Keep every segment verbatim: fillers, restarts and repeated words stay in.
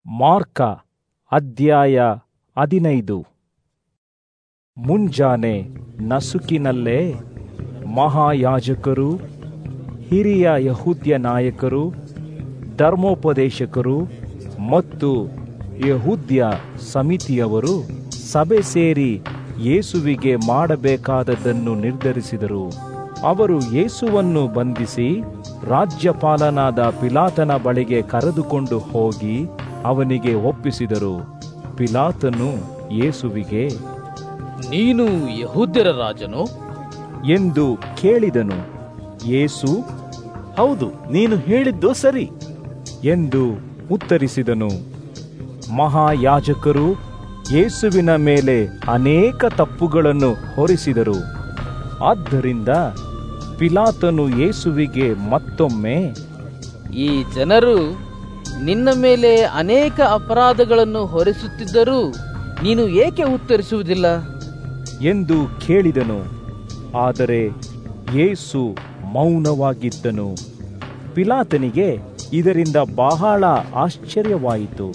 Mark ಅಧ್ಯಾಯ ಹದಿನೈದು. ಮುಂಜಾನೆ ನಸುಕಿನಲ್ಲೇ ಮಹಾಯಾಜಕರು, ಹಿರಿಯ ಯಹೂದ್ಯ ನಾಯಕರು, ಧರ್ಮೋಪದೇಶಕರು ಮತ್ತು ಯಹೂದ್ಯ ಸಮಿತಿಯವರು ಸಭೆ ಸೇರಿ ಯೇಸುವಿಗೆ ಮಾಡಬೇಕಾದದ್ದನ್ನು ನಿರ್ಧರಿಸಿದರು. ಅವರು ಯೇಸುವನ್ನು ಬಂಧಿಸಿ ರಾಜ್ಯಪಾಲನಾದ ಪಿಲಾತನ ಬಳಿಗೆ ಕರೆದುಕೊಂಡು ಹೋಗಿ ಅವನಿಗೆ ಒಪ್ಪಿಸಿದರು. ಪಿಲಾತನು ಯೇಸುವಿಗೆ, ನೀನು ಯಹೂದ್ಯರ ರಾಜನು ಎಂದು ಕೇಳಿದನು. ಯೇಸು, ಹೌದು, ನೀನು ಹೇಳಿದ್ದು ಸರಿ ಎಂದು ಉತ್ತರಿಸಿದನು. ಮಹಾಯಾಜಕರು ಯೇಸುವಿನ ಮೇಲೆ ಅನೇಕ ತಪ್ಪುಗಳನ್ನು ಹೊರಿಸಿದರು. ಆದ್ದರಿಂದ ಪಿಲಾತನು ಯೇಸುವಿಗೆ ಮತ್ತೊಮ್ಮೆ, ಈ ಜನರು ನಿನ್ನ ಮೇಲೆ ಅನೇಕ ಅಪರಾಧಗಳನ್ನು ಹೊರಿಸುತ್ತಿದ್ದರೂ ನೀನು ಏಕೆ ಉತ್ತರಿಸುವುದಿಲ್ಲ ಎಂದು ಕೇಳಿದನು. ಆದರೆ ಯೇಸು ಮೌನವಾಗಿದ್ದನು. ಪಿಲಾತನಿಗೆ ಇದರಿಂದ ಬಹಳ ಆಶ್ಚರ್ಯವಾಯಿತು.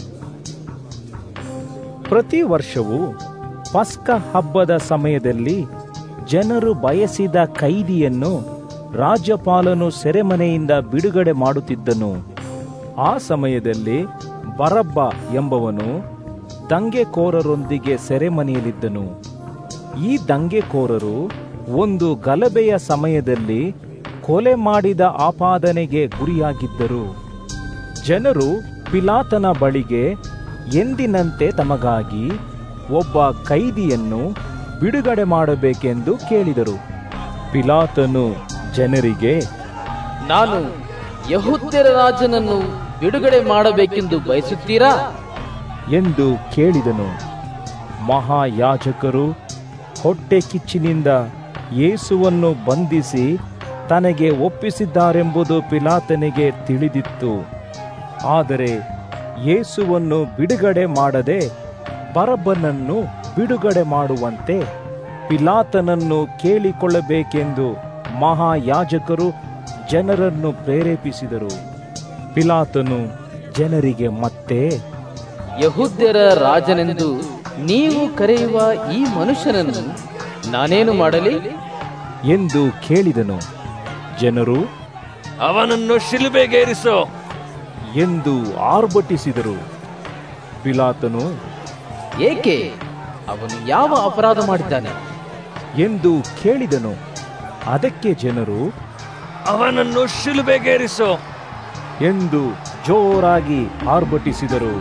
ಪ್ರತಿ ವರ್ಷವೂ ಪಸ್ಕ ಹಬ್ಬದ ಸಮಯದಲ್ಲಿ ಜನರು ಬಯಸಿದ ಕೈದಿಯನ್ನು ರಾಜ್ಯಪಾಲನು ಸೆರೆಮನೆಯಿಂದ ಬಿಡುಗಡೆ ಮಾಡುತ್ತಿದ್ದನು. ಆ ಸಮಯದಲ್ಲಿ ಬರಬ್ಬ ಎಂಬವನು ದಂಗೆಕೋರರೊಂದಿಗೆ ಸೆರೆಮನೆಯಲ್ಲಿದ್ದನು. ಈ ದಂಗೆಕೋರರು ಒಂದು ಗಲಭೆಯ ಸಮಯದಲ್ಲಿ ಕೊಲೆ ಮಾಡಿದ ಆಪಾದನೆಗೆ ಗುರಿಯಾಗಿದ್ದರು. ಜನರು ಪಿಲಾತನ ಬಳಿಗೆ ಎಂದಿನಂತೆ ತಮಗಾಗಿ ಒಬ್ಬ ಕೈದಿಯನ್ನು ಬಿಡುಗಡೆ ಮಾಡಬೇಕೆಂದು ಕೇಳಿದರು. ಪಿಲಾತನು ಜನರಿಗೆ, ನಾನು ಯಹೂದ್ಯರ ರಾಜನನ್ನು ಬಿಡುಗಡೆ ಮಾಡಬೇಕೆಂದು ಬಯಸುತ್ತೀರಾ ಎಂದು ಕೇಳಿದನು. ಮಹಾಯಾಜಕರು ಹೊಟ್ಟೆ ಕಿಚ್ಚಿನಿಂದ ಯೇಸುವನ್ನು ಬಂಧಿಸಿ ತನಗೆ ಒಪ್ಪಿಸಿದ್ದಾರೆಂಬುದು ಪಿಲಾತನಿಗೆ ತಿಳಿದಿತ್ತು. ಆದರೆ ಯೇಸುವನ್ನು ಬಿಡುಗಡೆ ಮಾಡದೆ ಬರಬ್ಬನನ್ನು ಬಿಡುಗಡೆ ಮಾಡುವಂತೆ ಪಿಲಾತನನ್ನು ಕೇಳಿಕೊಳ್ಳಬೇಕೆಂದು ಮಹಾಯಾಜಕರು ಜನರನ್ನು ಪ್ರೇರೇಪಿಸಿದರು. ಪಿಲಾತನು ಜನರಿಗೆ ಮತ್ತೆ, ಯಹೂದ್ಯರ ರಾಜನೆಂದು ನೀವು ಕರೆಯುವ ಈ ಮನುಷ್ಯನನ್ನು ನಾನೇನು ಮಾಡಲಿ ಎಂದು ಕೇಳಿದನು. ಜನರು, ಅವನನ್ನು ಶಿಲುಬೆಗೇರಿಸು ಎಂದು ಆರ್ಭಟಿಸಿದರು. ಪಿಲಾತನು, ಏಕೆ? ಅವನು ಯಾವ ಅಪರಾಧ ಮಾಡಿದ್ದಾನೆ ಎಂದು ಕೇಳಿದನು. ಅದಕ್ಕೆ ಜನರು, ಅವನನ್ನು ಶಿಲುಬೆಗೇರಿಸು ಎಂದು ಜೋರಾಗಿ ಆರ್ಭಟಿಸಿದರು.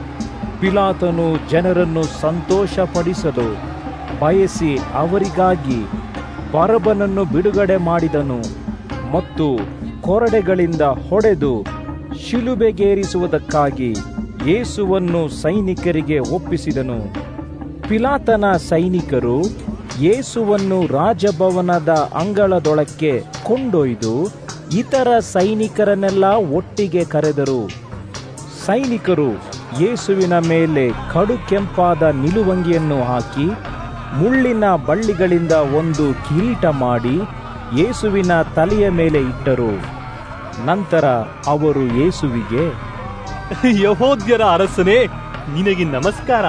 ಪಿಲಾತನು ಜನರನ್ನು ಸಂತೋಷಪಡಿಸಲು ಬಯಸಿ ಅವರಿಗಾಗಿ ಬರಬ್ಬನನ್ನು ಬಿಡುಗಡೆ ಮಾಡಿದನು ಮತ್ತು ಕೊರಡೆಗಳಿಂದ ಹೊಡೆದು ಶಿಲುಬೆಗೇರಿಸುವುದಕ್ಕಾಗಿ ಯೇಸುವನ್ನು ಸೈನಿಕರಿಗೆ ಒಪ್ಪಿಸಿದನು. ಪಿಲಾತನ ಸೈನಿಕರು ಯೇಸುವನ್ನು ರಾಜಭವನದ ಅಂಗಳದೊಳಕ್ಕೆ ಕೊಂಡೊಯ್ದು ಇತರ ಸೈನಿಕರನ್ನೆಲ್ಲ ಒಟ್ಟಿಗೆ ಕರೆದರು. ಸೈನಿಕರು ಯೇಸುವಿನ ಮೇಲೆ ಕಡು ಕೆಂಪಾದ ನಿಲುವಂಗಿಯನ್ನು ಹಾಕಿ ಮುಳ್ಳಿನ ಬಳ್ಳಿಗಳಿಂದ ಒಂದು ಕಿರೀಟ ಮಾಡಿ ಯೇಸುವಿನ ತಲೆಯ ಮೇಲೆ ಇಟ್ಟರು. ನಂತರ ಅವರು ಯೇಸುವಿಗೆ, ಯಹೂದ್ಯರ ಅರಸನೇ, ನಿನಗೆ ನಮಸ್ಕಾರ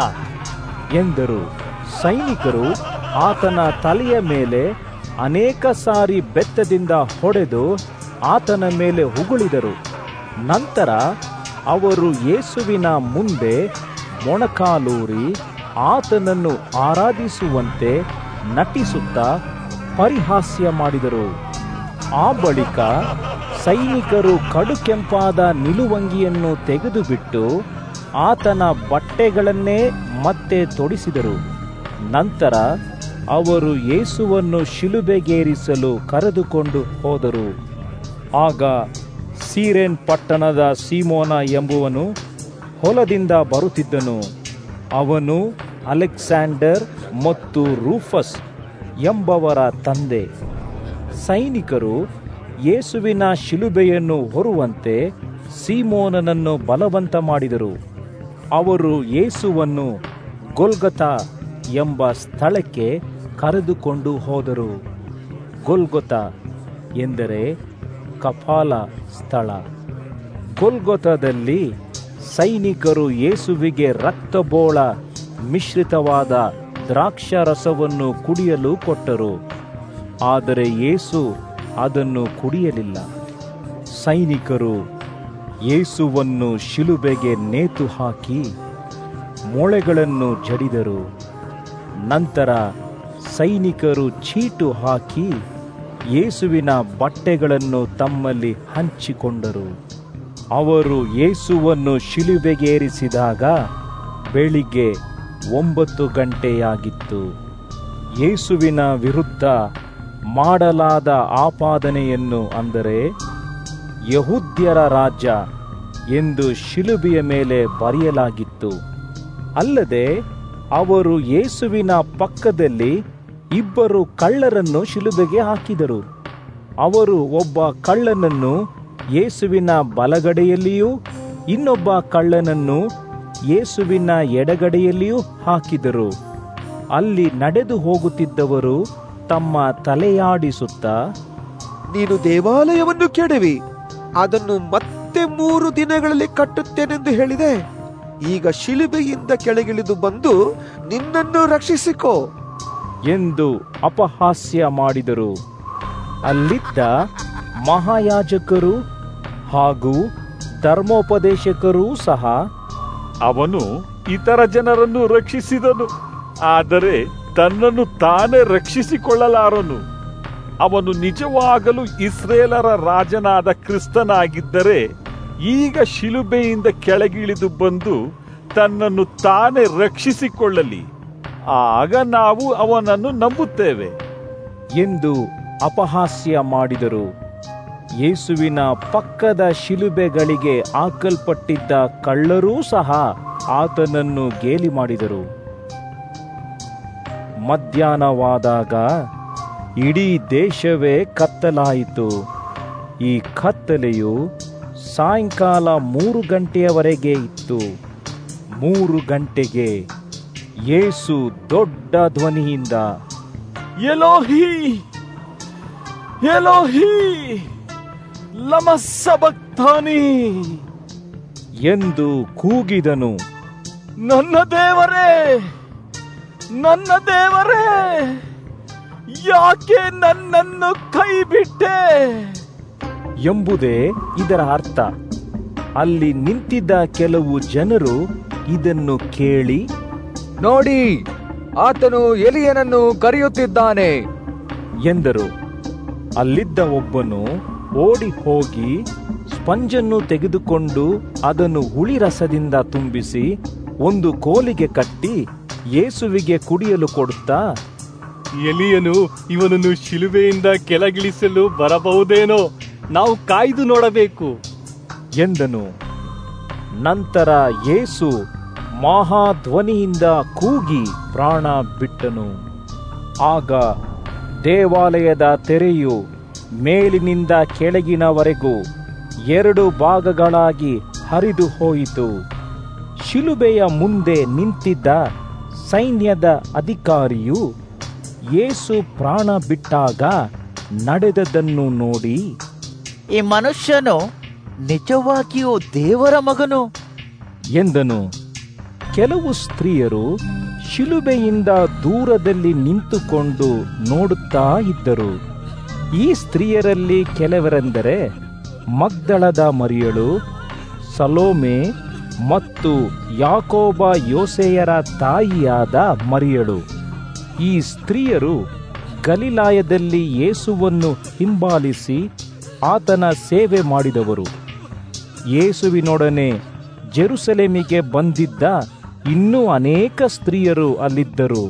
ಎಂದರು. ಸೈನಿಕರು ಆತನ ತಲೆಯ ಮೇಲೆ ಅನೇಕ ಸಾರಿ ಬೆತ್ತದಿಂದ ಹೊಡೆದು ಆತನ ಮೇಲೆ ಉಗುಳಿದರು. ನಂತರ ಅವರು ಯೇಸುವಿನ ಮುಂದೆ ಮೊಣಕಾಲೂರಿ ಆತನನ್ನು ಆರಾಧಿಸುವಂತೆ ನಟಿಸುತ್ತಾ ಪರಿಹಾಸ್ಯ ಮಾಡಿದರು. ಆ ಬಳಿಕ ಸೈನಿಕರು ಕಡು ಕೆಂಪಾದ ನಿಲುವಂಗಿಯನ್ನು ತೆಗೆದುಬಿಟ್ಟು ಆತನ ಬಟ್ಟೆಗಳನ್ನೇ ಮತ್ತೆ ತೊಡಿಸಿದರು. ನಂತರ ಅವರು ಯೇಸುವನ್ನು ಶಿಲುಬೆಗೇರಿಸಲು ಕರೆದುಕೊಂಡು ಹೋದರು. ಆಗ ಸೀರೆನ್ ಪಟ್ಟಣದ ಸೀಮೋನ ಎಂಬುವನು ಹೊಲದಿಂದ ಬರುತ್ತಿದ್ದನು. ಅವನು ಅಲೆಕ್ಸಾಂಡರ್ ಮತ್ತು ರೂಫಸ್ ಎಂಬವರ ತಂದೆ. ಸೈನಿಕರು ಯೇಸುವಿನ ಶಿಲುಬೆಯನ್ನು ಹೊರುವಂತೆ ಸೀಮೋನನನ್ನು ಬಲವಂತ ಮಾಡಿದರು. ಅವರು ಯೇಸುವನ್ನು ಗೊಲ್ಗೊಥಾ ಎಂಬ ಸ್ಥಳಕ್ಕೆ ಕರೆದುಕೊಂಡು ಹೋದರು. ಗೊಲ್ಗೊಥಾ ಎಂದರೆ ಕಪಾಲ ಸ್ಥಳ. ಗೊಲ್ಗೊಥಾದಲ್ಲಿ ಸೈನಿಕರು ಯೇಸುವಿಗೆ ರಕ್ತಬೋಳ ಮಿಶ್ರಿತವಾದ ದ್ರಾಕ್ಷಾರಸವನ್ನು ಕುಡಿಯಲು ಕೊಟ್ಟರು. ಆದರೆ ಯೇಸು ಅದನ್ನು ಕುಡಿಯಲಿಲ್ಲ. ಸೈನಿಕರು ಯೇಸುವನ್ನು ಶಿಲುಬೆಗೆ ನೇತು ಹಾಕಿ ಮೊಳೆಗಳನ್ನು ಜಡಿದರು. ನಂತರ ಸೈನಿಕರು ಚೀಟು ಹಾಕಿ ಯೇಸುವಿನ ಬಟ್ಟೆಗಳನ್ನು ತಮ್ಮಲ್ಲಿ ಹಂಚಿಕೊಂಡರು. ಅವರು ಯೇಸುವನ್ನು ಶಿಲುಬೆಗೇರಿಸಿದಾಗ ಬೆಳಿಗ್ಗೆ ಒಂಬತ್ತು ಗಂಟೆಯಾಗಿತ್ತು. ಯೇಸುವಿನ ವಿರುದ್ಧ ಮಾಡಲಾದ ಆಪಾದನೆಯನ್ನು, ಅಂದರೆ ಯಹೂದ್ಯರ ರಾಜ ಎಂದು ಶಿಲುಬೆಯ ಮೇಲೆ ಬರೆಯಲಾಗಿತ್ತು. ಅಲ್ಲದೆ ಅವರು ಯೇಸುವಿನ ಪಕ್ಕದಲ್ಲಿ ಇಬ್ಬರು ಕಳ್ಳರನ್ನು ಶಿಲುಬೆಗೆ ಹಾಕಿದರು. ಅವರು ಒಬ್ಬ ಕಳ್ಳನನ್ನು ಯೇಸುವಿನ ಬಲಗಡೆಯಲ್ಲಿಯೂ ಇನ್ನೊಬ್ಬ ಕಳ್ಳನನ್ನು ಯೇಸುವಿನ ಎಡಗಡೆಯಲ್ಲಿಯೂ ಹಾಕಿದರು. ಅಲ್ಲಿ ನಡೆದು ಹೋಗುತ್ತಿದ್ದವರು ತಮ್ಮ ತಲೆಯಾಡಿಸುತ್ತಾ, ನೀನು ದೇವಾಲಯವನ್ನು ಕೆಡವಿ ಅದನ್ನು ಮತ್ತೆ ಮೂರು ದಿನಗಳಲ್ಲಿ ಕಟ್ಟುತ್ತೇನೆಂದು ಹೇಳಿದೆ. ಈಗ ಶಿಲುಬೆಯಿಂದ ಕೆಳಗಿಳಿದು ಬಂದು ನಿನ್ನನ್ನು ರಕ್ಷಿಸಿಕೋ ಎಂದು ಅಪಹಾಸ್ಯ ಮಾಡಿದರು. ಅಲ್ಲಿದ್ದ ಮಹಾಯಾಜಕರು ಹಾಗೂ ಧರ್ಮೋಪದೇಶಕರೂ ಸಹ, ಅವನು ಇತರ ಜನರನ್ನು ರಕ್ಷಿಸಿದನು, ಆದರೆ ತನ್ನನ್ನು ತಾನೇ ರಕ್ಷಿಸಿಕೊಳ್ಳಲಾರನು. ಅವನು ನಿಜವಾಗಲೂ ಇಸ್ರೇಲರ ರಾಜನಾದ ಕ್ರಿಸ್ತನಾಗಿದ್ದರೆ ಈಗ ಶಿಲುಬೆಯಿಂದ ಕೆಳಗಿಳಿದು ಬಂದು ತನ್ನನ್ನು ತಾನೇ ರಕ್ಷಿಸಿಕೊಳ್ಳಲಿ, ಆಗ ನಾವು ಅವನನ್ನು ನಂಬುತ್ತೇವೆ ಎಂದು ಅಪಹಾಸ್ಯ ಮಾಡಿದರು. ಯೇಸುವಿನ ಪಕ್ಕದ ಶಿಲುಬೆಗಳಿಗೆ ಹಾಕಲ್ಪಟ್ಟಿದ್ದ ಕಳ್ಳರೂ ಸಹ ಆತನನ್ನು ಗೇಲಿ ಮಾಡಿದರು. ಮಧ್ಯಾಹ್ನವಾದಾಗ ಇಡೀ ದೇಶವೇ ಕತ್ತಲಾಯಿತು. ಈ ಕತ್ತಲೆಯು ಸಾಯಂಕಾಲ ಮೂರು ಗಂಟೆಯವರೆಗೆ ಇತ್ತು. ಮೂರು ಗಂಟೆಗೆ ಯೇಸು ದೊಡ್ಡ ಧ್ವನಿಯಿಂದ, ಎಲೋಹಿ ಎಲೋಹಿ ಲಮ ಸಬಕ್ತಾನಿ ಎಂದು ಕೂಗಿದನು. ನನ್ನ ದೇವರೇ, ನನ್ನ ದೇವರೇ, ಯಾಕೆ ನನ್ನನ್ನು ಕೈ ಬಿಟ್ಟೆ ಎಂಬುದೇ ಇದರ ಅರ್ಥ. ಅಲ್ಲಿ ನಿಂತಿದ್ದ ಕೆಲವು ಜನರು ಇದನ್ನು ಕೇಳಿ, ನೋಡಿ, ಆತನು ಎಲಿಯನನ್ನು ಕರೆಯುತ್ತಿದ್ದಾನೆ ಎಂದರು. ಅಲ್ಲಿದ್ದ ಒಬ್ಬನು ಓಡಿ ಹೋಗಿ ಸ್ಪಂಜನ್ನು ತೆಗೆದುಕೊಂಡು ಅದನ್ನು ಹುಳಿ ರಸದಿಂದ ತುಂಬಿಸಿ ಒಂದು ಕೋಲಿಗೆ ಕಟ್ಟಿ ಯೇಸುವಿಗೆ ಕುಡಿಯಲು ಕೊಡುತ್ತಾ, ಎಲಿಯನು ಇವನನ್ನು ಶಿಲುಬೆಯಿಂದ ಕೆಳಗಿಳಿಸಲು ಬರಬಹುದೇನೋ, ನಾವು ಕಾಯ್ದು ನೋಡಬೇಕು ಎಂದನು. ನಂತರ ಯೇಸು ಮಹಾಧ್ವನಿಯಿಂದ ಕೂಗಿ ಪ್ರಾಣ ಬಿಟ್ಟನು. ಆಗ ದೇವಾಲಯದ ತೆರೆಯು ಮೇಲಿನಿಂದ ಕೆಳಗಿನವರೆಗೂ ಎರಡು ಭಾಗಗಳಾಗಿ ಹರಿದು ಹೋಯಿತು. ಶಿಲುಬೆಯ ಮುಂದೆ ನಿಂತಿದ್ದ ಸೈನ್ಯದ ಅಧಿಕಾರಿಯು ಯೇಸು ಪ್ರಾಣ ಬಿಟ್ಟಾಗ ನಡೆದದ್ದನ್ನು ನೋಡಿ, ಈ ಮನುಷ್ಯನು ನಿಜವಾಗಿಯೂ ದೇವರ ಮಗನು ಎಂದನು. ಕೆಲವು ಸ್ತ್ರೀಯರು ಶಿಲುಬೆಯಿಂದ ದೂರದಲ್ಲಿ ನಿಂತುಕೊಂಡು ನೋಡುತ್ತಾ ಇದ್ದರು. ಈ ಸ್ತ್ರೀಯರಲ್ಲಿ ಕೆಲವರೆಂದರೆ ಮಗ್ದಳದ ಮರಿಯಳು, ಸಲೋಮೆ ಮತ್ತು ಯಾಕೋಬ ಯೋಸೇಯರ ತಾಯಿಯಾದ ಮರಿಯಳು. ಈ ಸ್ತ್ರೀಯರು ಗಲಿಲಾಯದಲ್ಲಿ ಯೇಸುವನ್ನು ಹಿಂಬಾಲಿಸಿ ಆತನ ಸೇವೆ ಮಾಡಿದವರು. ಯೇಸುವಿನೊಡನೆ ಜೆರುಸಲೇಮಿಗೆ ಬಂದಿದ್ದ ಇನ್ನೂ ಅನೇಕ ಸ್ತ್ರೀಯರು ಅಲ್ಲಿದ್ದರು.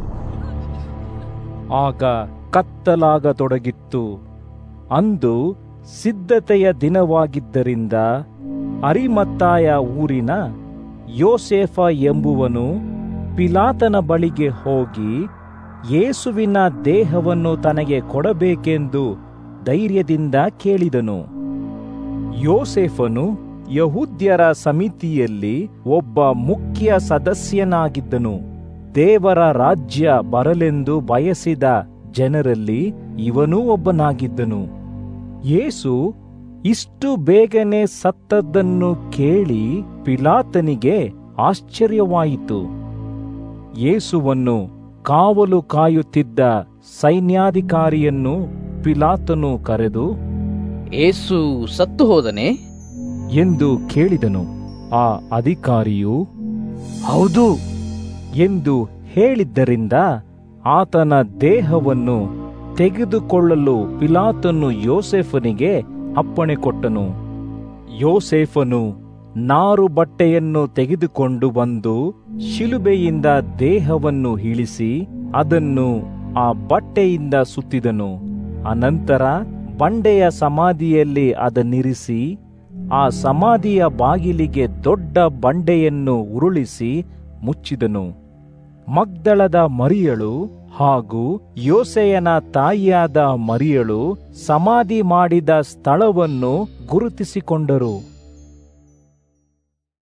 ಆಗ ಕತ್ತಲಾಗತೊಡಗಿತ್ತು. ಅಂದು ಸಿದ್ಧತೆಯ ದಿನವಾಗಿದ್ದರಿಂದ ಅರಿಮತ್ತಾಯ ಊರಿನ ಯೋಸೇಫ ಎಂಬುವನು ಪಿಲಾತನ ಬಳಿಗೆ ಹೋಗಿ ಯೇಸುವಿನ ದೇಹವನ್ನು ತನಗೆ ಕೊಡಬೇಕೆಂದು ಧೈರ್ಯದಿಂದ ಕೇಳಿದನು. ಯೋಸೇಫನು ಯಹೂದ್ಯರ ಸಮಿತಿಯಲ್ಲಿ ಒಬ್ಬ ಮುಖ್ಯ ಸದಸ್ಯನಾಗಿದ್ದನು. ದೇವರ ರಾಜ್ಯ ಬರಲೆಂದು ಬಯಸಿದ ಜನರಲ್ಲಿ ಇವನೂ ಒಬ್ಬನಾಗಿದ್ದನು. ಯೇಸು ಇಷ್ಟು ಬೇಗನೆ ಸತ್ತದ್ದನ್ನು ಕೇಳಿ ಪಿಲಾತನಿಗೆ ಆಶ್ಚರ್ಯವಾಯಿತು. ಯೇಸುವನ್ನು ಕಾವಲು ಕಾಯುತ್ತಿದ್ದ ಸೈನ್ಯಾಧಿಕಾರಿಯನ್ನು ಪಿಲಾತನು ಕರೆದು, ಏಸು ಸತ್ತು ಹೋದನೆ ಎಂದು ಕೇಳಿದನು. ಆ ಅಧಿಕಾರಿಯು ಹೌದು ಎಂದು ಹೇಳಿದ್ದರಿಂದ ಆತನ ದೇಹವನ್ನು ತೆಗೆದುಕೊಳ್ಳಲು ಪಿಲಾತನು ಯೋಸೇಫನಿಗೆ ಅಪ್ಪಣೆ ಕೊಟ್ಟನು. ಯೋಸೇಫನು ನಾರು ಬಟ್ಟೆಯನ್ನು ತೆಗೆದುಕೊಂಡು ಬಂದು ಶಿಲುಬೆಯಿಂದ ದೇಹವನ್ನು ಇಳಿಸಿ ಅದನ್ನು ಆ ಬಟ್ಟೆಯಿಂದ ಸುತ್ತಿದನು. ಅನಂತರ ಬಂಡೆಯ ಸಮಾಧಿಯಲ್ಲಿ ಅದನ್ನಿರಿಸಿ ಆ ಸಮಾಧಿಯ ಬಾಗಿಲಿಗೆ ದೊಡ್ಡ ಬಂಡೆಯನ್ನು ಉರುಳಿಸಿ ಮುಚ್ಚಿದನು. ಮಗ್ದಳದ ಮರಿಯಳು ಹಾಗೂ ಯೋಸೇಯನ ತಾಯಿಯಾದ ಮರಿಯಳು ಸಮಾಧಿ ಮಾಡಿದ ಸ್ಥಳವನ್ನು ಗುರುತಿಸಿಕೊಂಡರು.